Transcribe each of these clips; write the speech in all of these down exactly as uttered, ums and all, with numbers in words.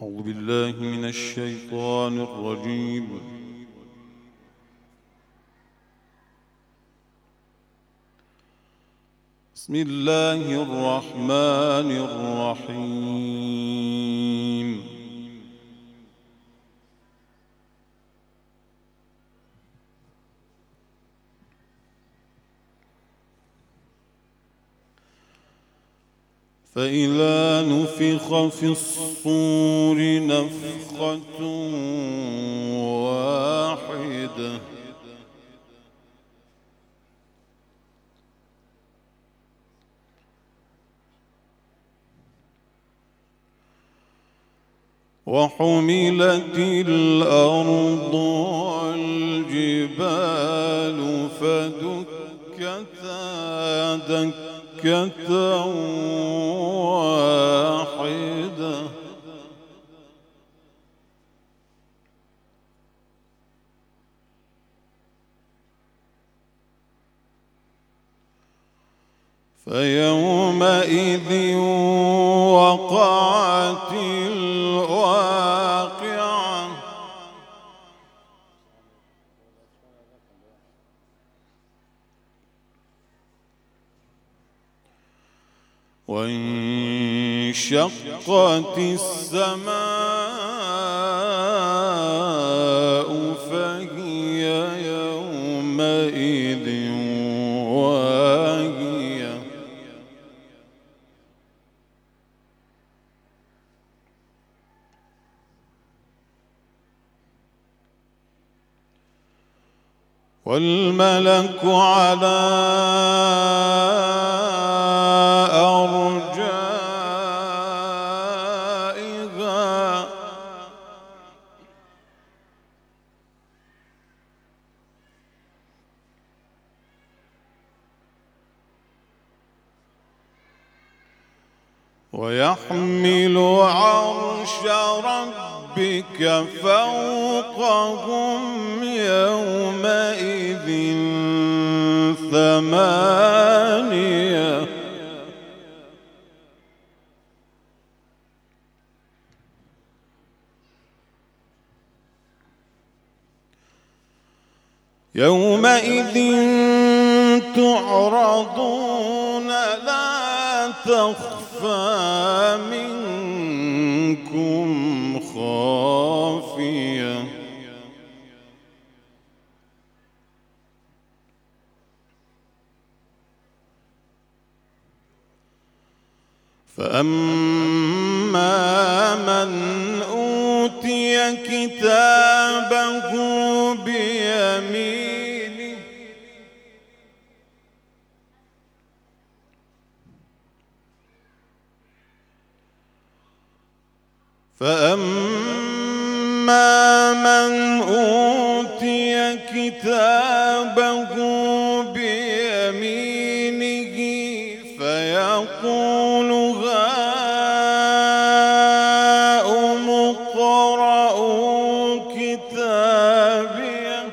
أعوذ بالله من الشيطان الرجيم. بسم الله الرحمن الرحيم. فإذا نفخ في الصور نفخة واحدة وحملت الأرض والجبال فدكتا دكة واحدة فيومئذ وقعت الواقعة وانشقت السماء فهي يومئذ واهية والملك على أرجائها ويحمل عرش ربك فوقهم يومئذ ثمانية يومئذ تعرضون لا تخفى منكم خافية فأما من أوتي كتابه بيمينه فأما من أوتي كتابه بيمينه فيقول هاؤم اقرءوا كتابيه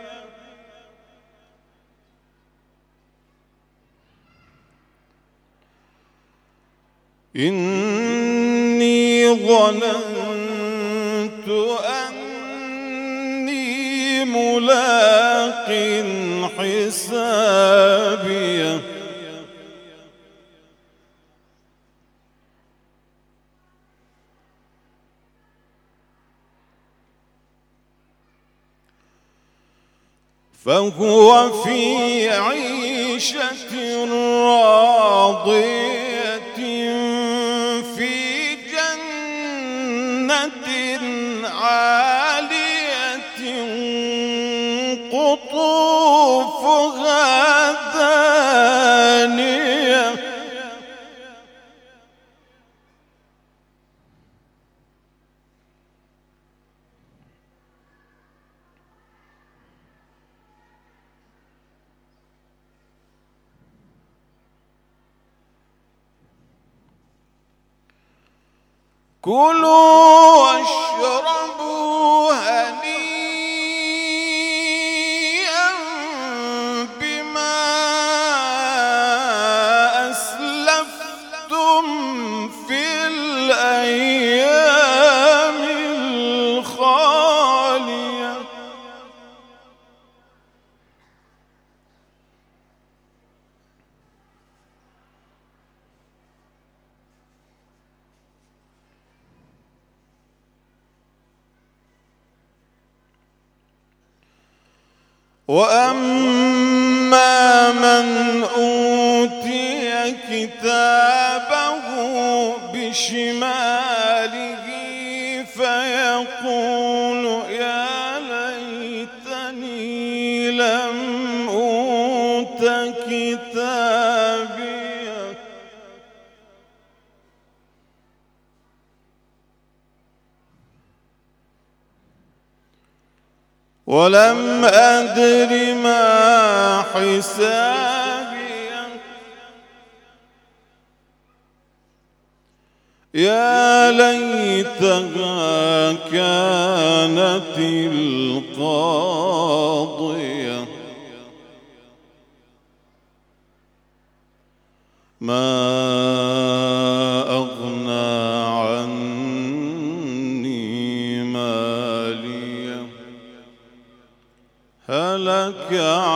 إني ظننت أني ملاق حسابيه فهو في عيشة راضية في جنة عالية قطوفها دانية كلوا واشربوا هنيئا بما أسلفتم في الأيام وأما من أوتي كتابه بشماله فيقول يا ليتني لم أوت كتابيه ولم أدر ما حسابيه يا ليتها كانت القاضية ما أغنى عني ماليه هلك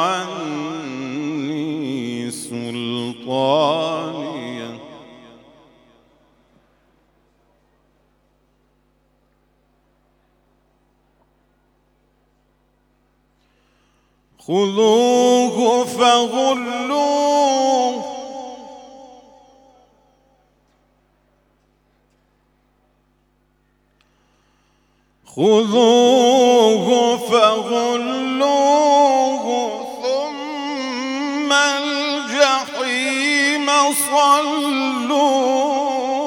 عني سلطانيه خذوه فغلوه خذوه فغلوه ثم الجحيم صلوه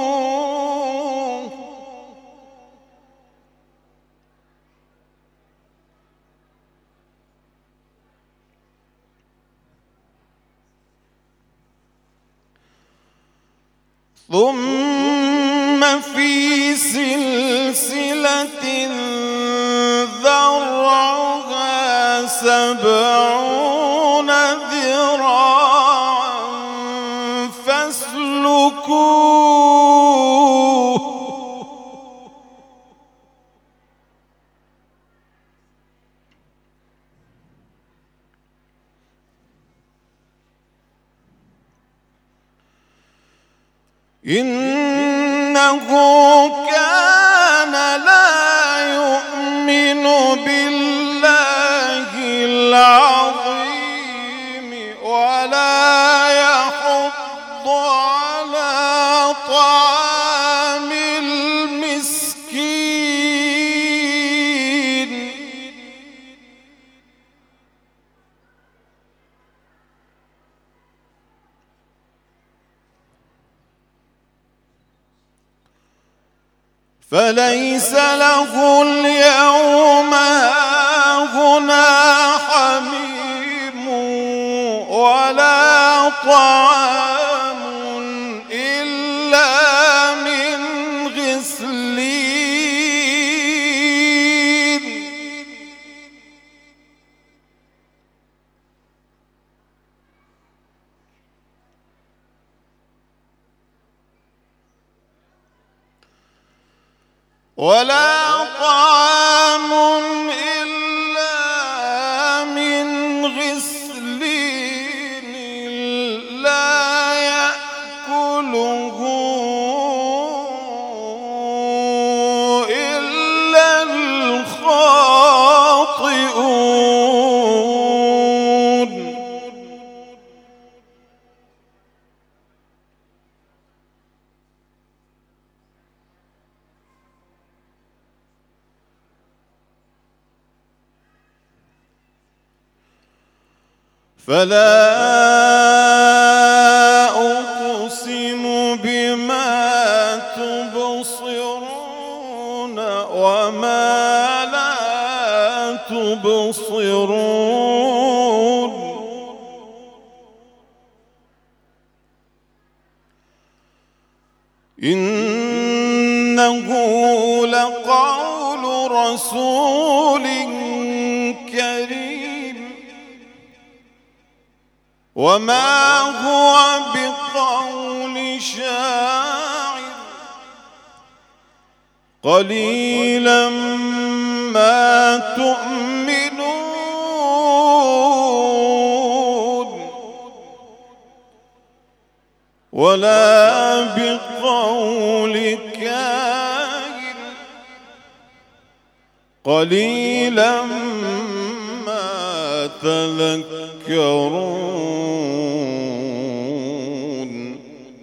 ثم في سلسلة ذرعها سبعون ذراعا فاسلكوه إنه كان لا يؤمن بالله العظيم ولا يحض على طعام المسكين فليس له اليوم هاهنا حميم ولا طعام إلا من غسلين ولا طعام إلا من غسلين لا يأكله إلا الخاطئون فلا أقسم بما تبصرون وما لا تبصرون إنه لقول رسول كريم وما هو بقول شاعر قليلا ما تؤمنون ولا بقول كاهن قليلا ما يتذكرون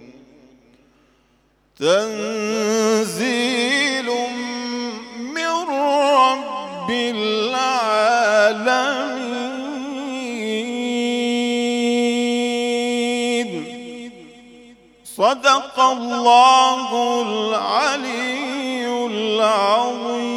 تنزيل من رب العالمين. صدق الله العلي العظيم.